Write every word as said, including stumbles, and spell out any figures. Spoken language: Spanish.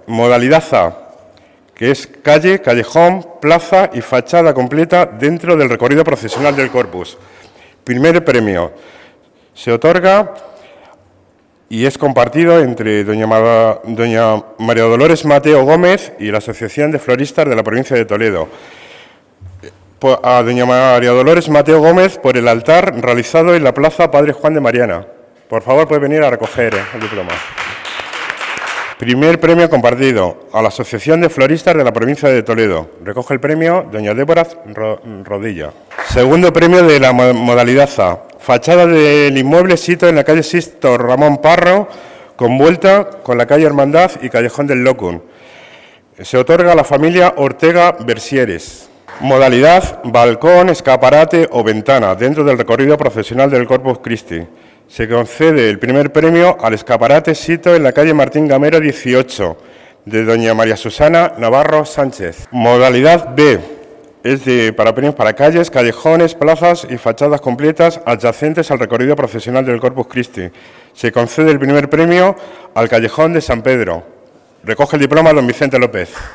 Modalidad A, que es calle, callejón, plaza y fachada completa dentro del recorrido procesional del Corpus. Primer premio se otorga y es compartido entre doña, Ma- doña María Dolores Mateo Gómez y la Asociación de Floristas de la provincia de Toledo. A doña María Dolores Mateo Gómez por el altar realizado en la Plaza Padre Juan de Mariana. Por favor, puede venir a recoger el diploma. Primer premio compartido a la Asociación de Floristas de la provincia de Toledo. Recoge el premio doña Débora Rodilla. Segundo premio de la modalidad A. Fachada del inmueble sito en la calle Sisto Ramón Parro, con vuelta con la calle Hermandad y Callejón del Locum. Se otorga a la familia Ortega Bersieres. Modalidad balcón, escaparate o ventana dentro del recorrido procesional del Corpus Christi. Se concede el primer premio al escaparate sito en la calle Martín Gamero dieciocho, de doña María Susana Navarro Sánchez. Modalidad B, es de, para premios para calles, callejones, plazas y fachadas completas adyacentes al recorrido procesional del Corpus Christi. Se concede el primer premio al Callejón de San Pedro. Recoge el diploma don Vicente López.